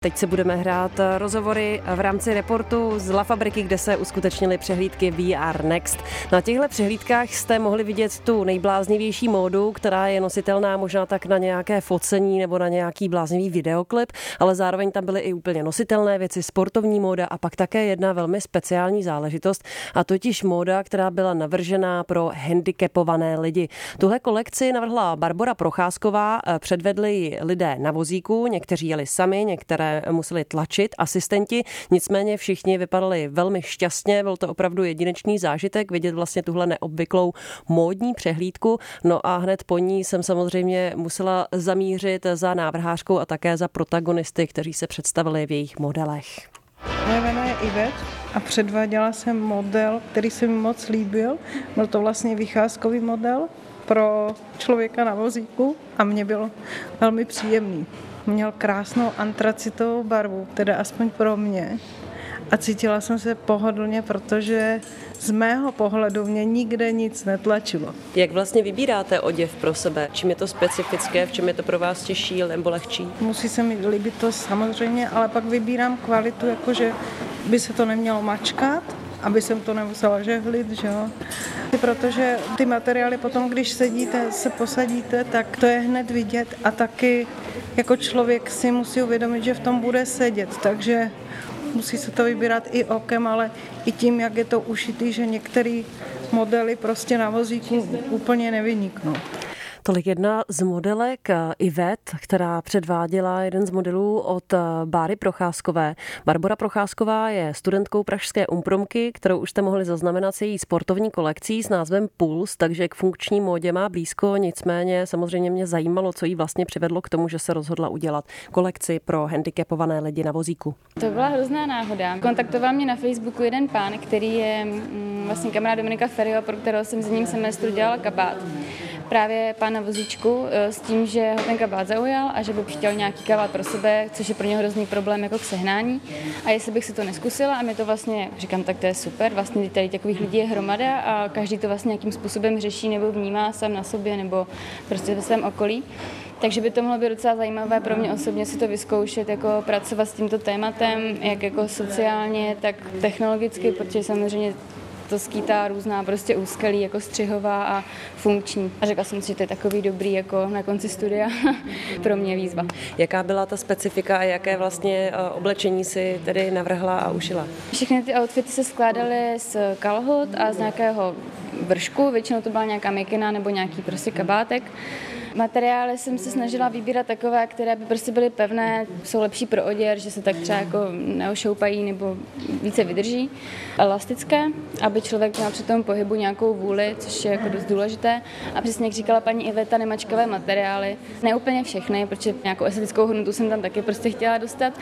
Teď se budeme hrát rozhovory v rámci reportu z La Fabriky, kde se uskutečnily přehlídky VR Next. Na těchto přehlídkách jste mohli vidět tu nejbláznivější módu, která je nositelná možná tak na nějaké focení nebo na nějaký bláznivý videoklip, ale zároveň tam byly i úplně nositelné věci, sportovní móda a pak také jedna velmi speciální záležitost, a totiž móda, která byla navržená pro handicapované lidi. Tuhle kolekci navrhla Barbora Procházková, předvedli ji lidé na vozíku, někteří jeli sami, některé museli tlačit asistenti, nicméně všichni vypadali velmi šťastně, byl to opravdu jedinečný zážitek vidět vlastně tuhle neobvyklou módní přehlídku. No a hned po ní jsem samozřejmě musela zamířit za návrhářkou a také za protagonisty, kteří se představili v jejich modelech. Moje jméno je Ivet a předváděla jsem model, který se mi moc líbil. Byl to vlastně vycházkový model pro člověka na vozíku a mě bylo velmi příjemný. Měl krásnou antracitovou barvu, teda aspoň pro mě. A cítila jsem se pohodlně, protože z mého pohledu mě nikde nic netlačilo. Jak vlastně vybíráte oděv pro sebe? Čím je to specifické, v čem je to pro vás těžší nebo lehčí? Musí se mi líbit to samozřejmě, ale pak vybírám kvalitu, jakože by se to nemělo mačkat, aby jsem to nemusela žehlit, že jo. Protože ty materiály potom, když sedíte, se posadíte, tak to je hned vidět a taky jako člověk si musí uvědomit, že v tom bude sedět, takže musí se to vybírat i okem, ale i tím, jak je to ušitý, že některé modely prostě na vozíku úplně nevyniknou. Tolik jedna z modelek Ivet, která předváděla jeden z modelů od Báry Procházkové. Barbora Procházková je studentkou pražské Umpromky, kterou už jste mohli zaznamenat s její sportovní kolekcí s názvem Puls, takže k funkční módě má blízko, nicméně samozřejmě mě zajímalo, co jí vlastně přivedlo k tomu, že se rozhodla udělat kolekci pro handicapované lidi na vozíku. To byla hrozná náhoda. Kontaktoval mě na Facebooku jeden pán, který je vlastně kamarád Dominika Ferryho, pro kterého jsem z ním semestru dělala kabát. Právě pán na vozíčku s tím, že ho ten kabát zaujal a že by chtěl nějaký kabát pro sebe, což je pro něho hrozný problém jako k sehnání. A jestli bych si to neskusila a mě to vlastně, říkám, tak to je super, vlastně tady takových lidí je hromada a každý to vlastně nějakým způsobem řeší nebo vnímá sám na sobě nebo prostě ve svém okolí. Takže by to mohlo být docela zajímavé pro mě osobně si to vyzkoušet, jako pracovat s tímto tématem, jak jako sociálně, tak technologicky, protože samozřejmě to skýtá různá prostě úskalí, jako střihová a funkční. A řekla jsem si, že to je takový dobrý jako na konci studia pro mě výzva. Jaká byla ta specifika a jaké vlastně oblečení si tedy navrhla a ušila? Všechny ty outfity se skládaly z kalhot a z nějakého vršku, většinou to byla nějaká mikina nebo nějaký prostě kabátek. Materiály jsem se snažila vybírat takové, které by prostě byly pevné, jsou lepší pro oděr, že se tak třeba jako neošoupají nebo více vydrží. Elastické, aby člověk měl při tom pohybu nějakou vůli, což je jako dost důležité. A přesně jak říkala paní Iveta, nemačkavé materiály. Ne úplně všechny, protože nějakou estetickou hodnotu jsem tam taky prostě chtěla dostat,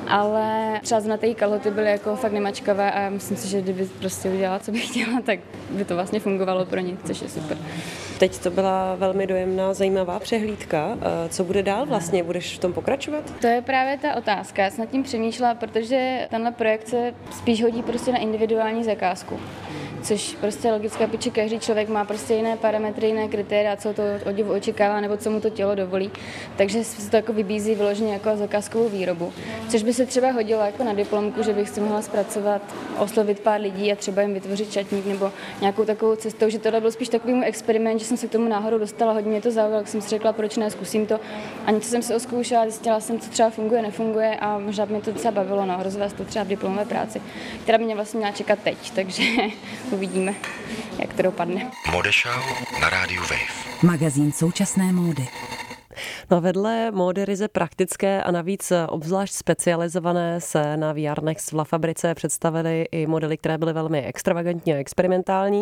ale třeba znatý kalhoty byly jako fakt nemačkavé a myslím si, že kdyby prostě udělala, co bych chtěla, tak by to vlastně fungovalo pro ně, což je super. Teď to byla velmi dojemná, zajímavá přehlídka. Co bude dál vlastně? Budeš v tom pokračovat? To je právě ta otázka. Já jsem nad tím přemýšlela, protože tenhle projekt se spíš hodí prostě na individuální zakázku. Což prostě logicky, protože každý člověk má prostě jiné parametry, jiné kritéria, co to oděvu očekává nebo co mu to tělo dovolí. Takže se to jako vybízí vyloženě jako zakázkovou výrobu. Což by se třeba hodilo jako na diplomku, že bych si mohla zpracovat, oslovit pár lidí a třeba jim vytvořit šatník nebo nějakou takovou cestou, že tohle byl spíš takový můj experiment, že jsem se k tomu náhodou dostala, hodně mě to zaujalo, tak jsem si řekla, proč ne, zkusím to. A něco jsem si oskoušela, zjistila jsem, co třeba funguje, nefunguje a možná by mě to docela bavilo, no, rozvést to třeba v diplomové práci, která by mě vlastně měla čekat teď, takže uvidíme, jak to dopadne. Modeshow na rádiu Wave. Magazín současné módy. No vedle módy ryze praktické a navíc obzvlášť specializované se na VR Next v La Fabrice představily i modely, které byly velmi extravagantní a experimentální.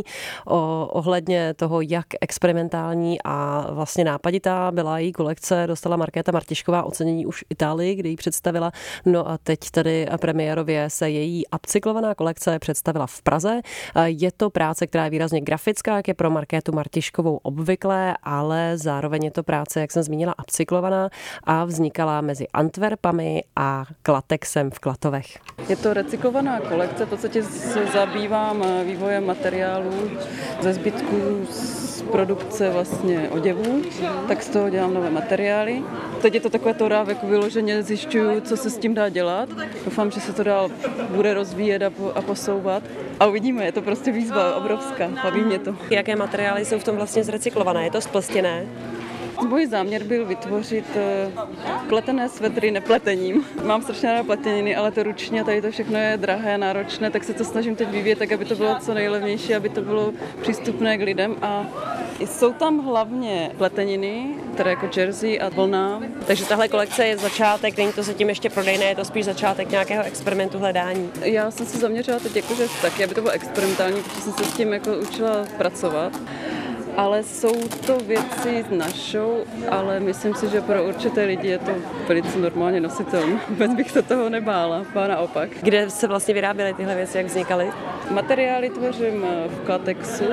Ohledně toho, jak experimentální a vlastně nápaditá byla její kolekce, dostala Markéta Martišková ocenění už v Itálii, kdy ji představila. No a teď tedy premiérově se její upcyklovaná kolekce představila v Praze. Je to práce, která je výrazně grafická, jak je pro Markétu Martiškovou obvyklé, ale zároveň je to práce, jak jsem zmínila, zmínila, upcyklovaná a vznikala mezi Antwerpami a Klatexem v Klatovech. Je to recyklovaná kolekce, v podstatě se zabývám vývojem materiálů ze zbytků z produkce vlastně oděvů, tak z toho dělám nové materiály. Teď je to takové to jako vyloženě zjišťuju, co se s tím dá dělat. Doufám, že se to dál bude rozvíjet a posouvat. A uvidíme, je to prostě výzva obrovská, baví mě to. Jaké materiály jsou v tom vlastně zrecyklované? Je to splstěné? Můj záměr byl vytvořit pletené svetry nepletením. Mám strašně ráda pleteniny, ale to ručně, tady to všechno je drahé, náročné, tak se to snažím teď vyvíjet tak, aby to bylo co nejlevnější, aby to bylo přístupné k lidem. A jsou tam hlavně pleteniny, které jako jersey a vlna. Takže tahle kolekce je začátek, není to zatím ještě prodejné, je to spíš začátek nějakého experimentu hledání. Já jsem se zaměřila teď jakože taky, aby to bylo experimentální, protože jsem se s tím jako učila pracovat. Ale jsou to věci našou, ale myslím si, že pro určité lidi je to velice normálně nositelné. Vůbec bych se toho nebála, ba naopak. Kde se vlastně vyráběly tyhle věci, jak vznikaly? Materiály tvořím v Klatexu,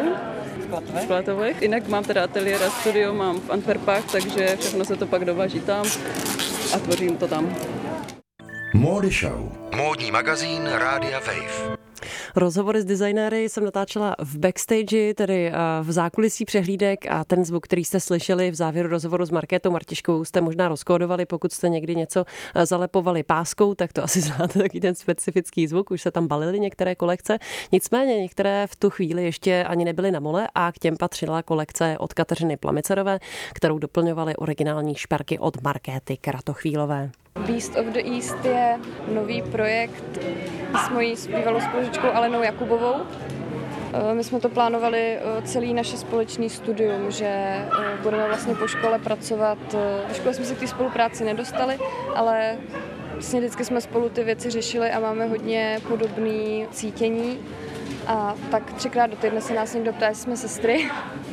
v Klatovech. Jinak mám teda ateliér a studio, mám v Antwerpách, takže všechno se to pak dováží tam a tvořím to tam. Módy Show. Módní magazín Rádia Wave. Rozhovory s designéry jsem natáčela v backstage, tedy v zákulisí přehlídek, a ten zvuk, který jste slyšeli v závěru rozhovoru s Markétou Martiškovou, jste možná rozkódovali, pokud jste někdy něco zalepovali páskou, tak to asi znáte taky ten specifický zvuk, už se tam balily některé kolekce. Nicméně některé v tu chvíli ještě ani nebyly na mole a k těm patřila kolekce od Kateřiny Plamicerové, kterou doplňovaly originální šperky od Markéty Kratochvílové. Beast of the East je nový projekt s mojí bývalou spolužičkou Alenou Jakubovou. My jsme to plánovali celý naše společný studium, že budeme vlastně po škole pracovat. Po škole jsme se k té spolupráci nedostali, ale vlastně vždycky jsme spolu ty věci řešili a máme hodně podobné cítění. A tak 3krát do týdne se nás někdo ptá, jestli jsme sestry.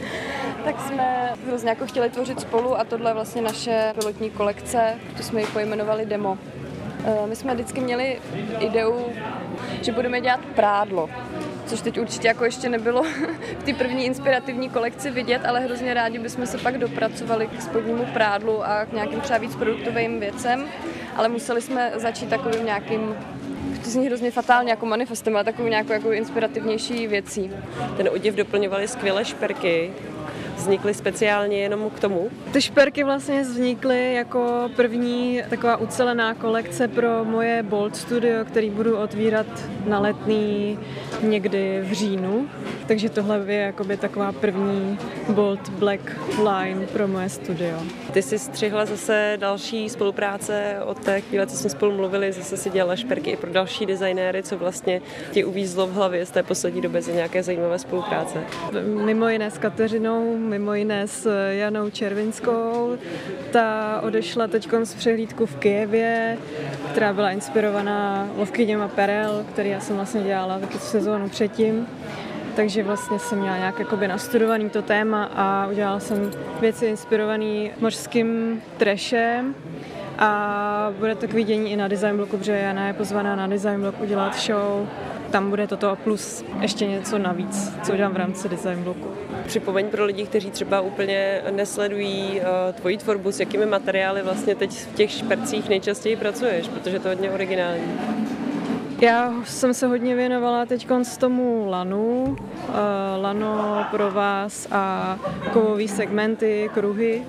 Tak jsme hrozně jako chtěli tvořit spolu a tohle je vlastně naše pilotní kolekce, to jsme ji pojmenovali Demo. My jsme vždycky měli ideu, že budeme dělat prádlo, což teď určitě jako ještě nebylo v té první inspirativní kolekci vidět, ale hrozně rádi bychom se pak dopracovali k spodnímu prádlu a k nějakým třeba víc produktovým věcem, ale museli jsme začít takovým nějakým, to zní hrozně fatálně jako manifestem, ale takovou nějakou jako inspirativnější věcí. Ten oděv doplňovaly skvělé šperky. Vznikly speciálně jenom k tomu? Ty šperky vlastně vznikly jako první taková ucelená kolekce pro moje Bold Studio, který budu otvírat na Letný někdy v říjnu. Takže tohle je jakoby taková první Bold Black line pro moje studio. Ty jsi střihla zase další spolupráce od té chvíle, co jsme spolu mluvili, zase si dělala šperky i pro další designéry, co vlastně ti uvízlo v hlavě z té poslední doby za nějaké zajímavé spolupráce? Mimo jiné s Kateřinou, mimo jiné s Janou Červinskou. Ta odešla teď z přehlídku v Kyjevě, která byla inspirovaná lovkyněma perel, který já jsem vlastně dělala taky sezónu předtím. Takže vlastně jsem měla nějak jakoby nastudovaný to téma a udělala jsem věci inspirované mořským trashem a bude to k vidění i na Design Bloku, protože Jana je pozvaná na Design Blok udělat show. Tam bude toto plus ještě něco navíc, co udělám v rámci Design Bloku. Připomeň pro lidi, kteří třeba úplně nesledují tvoji tvorbu, s jakými materiály vlastně teď v těch špercích nejčastěji pracuješ, protože to je hodně originální. Já jsem se hodně věnovala teď tomu lanu, lano pro vás a kovové segmenty, kruhy.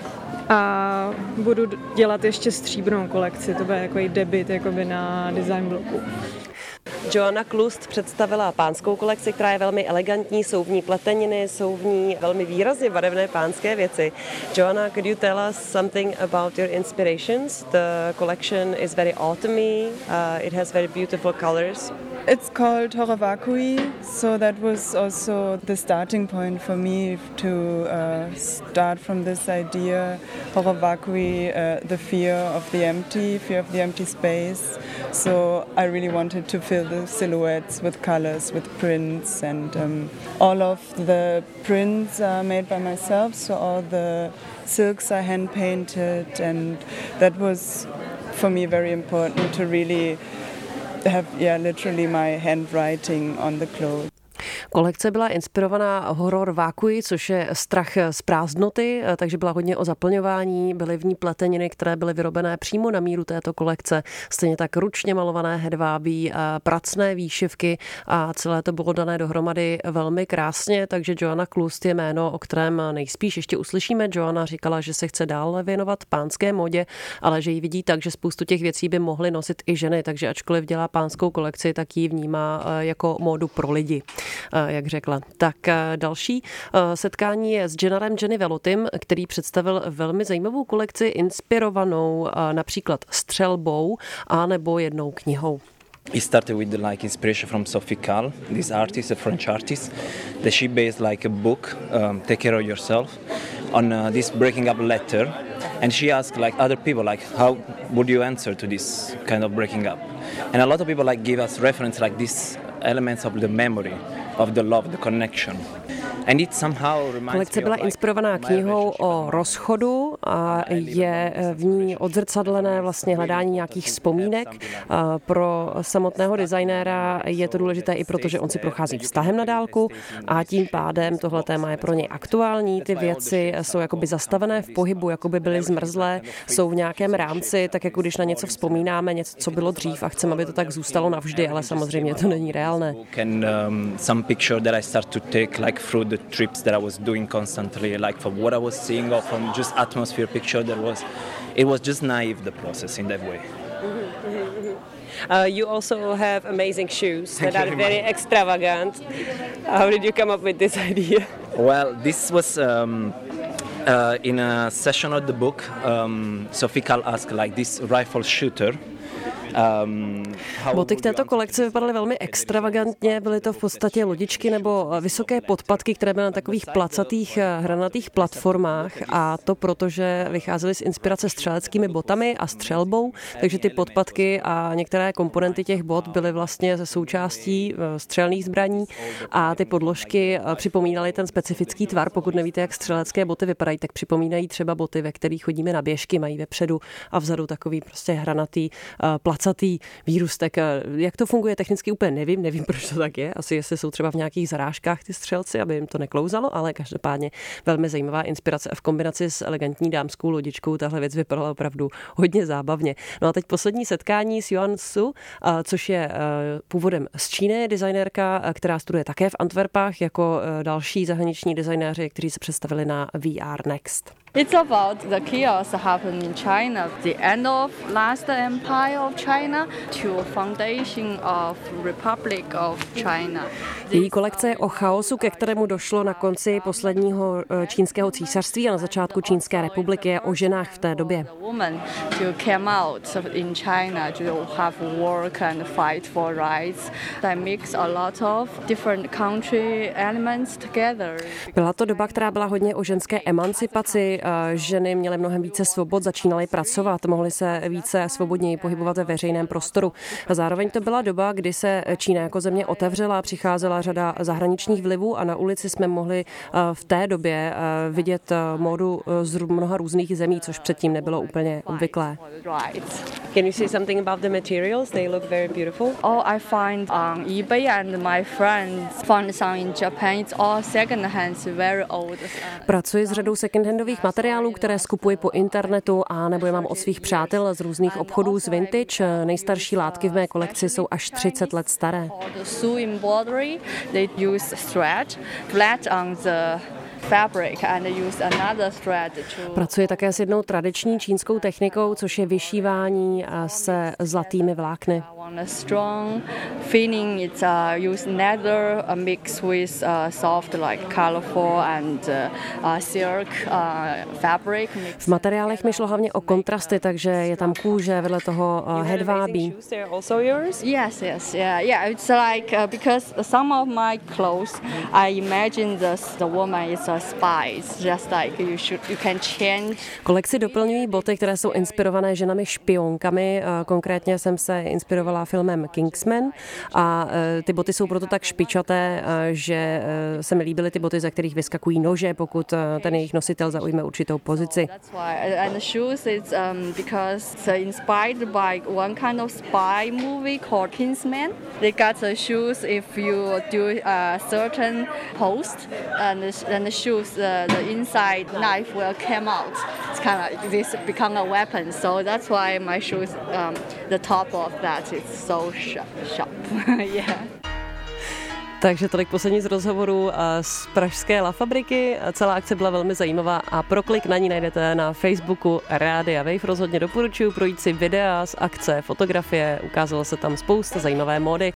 A budu dělat ještě stříbrnou kolekci, to bude jako debut jakoby na Design Bloku. Joanna Klust představila pánskou kolekci, která je velmi elegantní, jsou v ní pleteniny, jsou v ní velmi výrazně barevné pánské věci. Joanna, could you tell us something about your inspirations? The collection is very autumny, it has very beautiful colors. It's called Horror Vacui, so that was also the starting point for me to start from this idea. Horror Vacui, the fear of the empty space. So I really wanted to fill the silhouettes with colors, with prints, and all of the prints are made by myself, so all the silks are hand painted, and that was for me very important to really have literally my handwriting on the clothes. Kolekce byla inspirovaná horor vakui, což je strach z prázdnoty, takže byla hodně o zaplňování, byly v ní pleteniny, které byly vyrobené přímo na míru této kolekce, stejně tak ručně malované hedvábí, pracné výšivky a celé to bylo dané dohromady velmi krásně, takže Joanna Klust je jméno, o kterém nejspíš ještě uslyšíme. Joanna říkala, že se chce dále věnovat pánské módě, ale že ji vidí tak, že spoustu těch věcí by mohly nosit i ženy, takže ačkoliv dělá pánskou kolekci, tak ji vnímá jako módu pro lidi, jak řekla. Tak další setkání je s Gennarem Jenny Velotym, který představil velmi zajímavou kolekci inspirovanou například střelbou a nebo jednou knihou. It started with inspiration from Sophie Calle, this artist, a French artist, that she based a book, Take Care of Yourself, on this breaking up letter, and she asked other people how would you answer to this kind of breaking up, and a lot of people give us reference these elements of the memory, of the love, the connection. Kolekce byla inspirovaná knihou o rozchodu a je v ní odzrcadlené vlastně hledání nějakých vzpomínek. Pro samotného designéra je to důležité i proto, že on si prochází vztahem na dálku a tím pádem tohle téma je pro něj aktuální. Ty věci jsou jakoby zastavené v pohybu, jakoby byly zmrzlé, jsou v nějakém rámci, tak jako když na něco vzpomínáme, něco, co bylo dřív a chceme, aby to tak zůstalo navždy, ale samozřejmě to není reálné. Trips that I was doing constantly, from what I was seeing or from just atmosphere picture, it was just naive, the process in that way. You also have amazing shoes that are very extravagant. How did you come up with this idea? Well, this was in a session of the book. Sophie Calle asked this rifle shooter. Boty k této kolekci vypadaly velmi extravagantně, byly to v podstatě lodičky nebo vysoké podpatky, které byly na takových placatých hranatých platformách a to proto, že vycházely z inspirace střeleckými botami a střelbou, takže ty podpatky a některé komponenty těch bot byly vlastně ze součástí střelných zbraní a ty podložky připomínaly ten specifický tvar. Pokud nevíte, jak střelecké boty vypadají, tak připomínají třeba boty, ve kterých chodíme na běžky, mají vepředu a vzadu takový prostě hranatý placatý výrůstek. Jak to funguje technicky, úplně nevím, proč to tak je. Asi jestli jsou třeba v nějakých zarážkách ty střelci, aby jim to neklouzalo, ale každopádně velmi zajímavá inspirace a v kombinaci s elegantní dámskou lodičkou tahle věc vypadala opravdu hodně zábavně. No a teď poslední setkání s Yuan Su, což je původem z Číny, designérka, která studuje také v Antwerpách, jako další zahraniční designéři, kteří se představili na VR Next. It's about the chaos that happened in China, the end of last empire of China to foundation of Republic of China. Její kolekce je o chaosu, ke kterému došlo na konci posledního čínského císařství a na začátku Čínské republiky, je o ženách v té době. Women to come out in China to have work and fight for rights. They mix a lot of different country elements together. Byla to doba, která byla hodně o ženské emancipaci. Ženy měly mnohem více svobod, začínaly pracovat, mohly se více svobodněji pohybovat ve veřejném prostoru. A zároveň to byla doba, kdy se Čína jako země otevřela, přicházela řada zahraničních vlivů a na ulici jsme mohli v té době vidět módu z mnoha různých zemí, což předtím nebylo úplně obvyklé. Can you say something about the materials? They look very beautiful. Oh, I find on eBay and my friends found some in Japan. It's all second hands, very old. Pracuji s řadou second-handových materiálů, které skupuji po internetu a nebo je mám od svých přátel z různých obchodů z vintage. Nejstarší látky v mé kolekci jsou až 30 let staré. Pracuje také s jednou tradiční čínskou technikou, což je vyšívání se zlatými vlákny. Strong feeling, it's use leather mixed with soft colorful and silk fabric. V materiálech mi šlo hlavně o kontrasty, takže je tam kůže, vedle toho hedvábí. Yes, yeah. It's because some of my clothes, I imagine the woman is a spy. It's just you can change. Kolekci doplňují boty, které jsou inspirované ženami špionkami. Konkrétně jsem se inspirovala inspirovala filmem Kingsman a ty boty jsou proto tak špičaté, že se mi líbily ty boty, ze kterých vyskakují nože, pokud ten jejich nositel zaujme určitou pozici. And the shoes is because it's inspired by one kind of spy movie called Kingsman. They got the shoes if you do a certain post, and the shoes, the inside knife will come out. It's kind of this become a weapon. So that's why my shoes, the top of that is so sharp. Yeah. Takže tolik poslední z rozhovoru z pražské La Fabriky. Celá akce byla velmi zajímavá a pro klik na ní najdete na Facebooku Rádia Wave. Rozhodně doporučuji projít si videa z akce, fotografie, ukázalo se tam spousta zajímavé módy.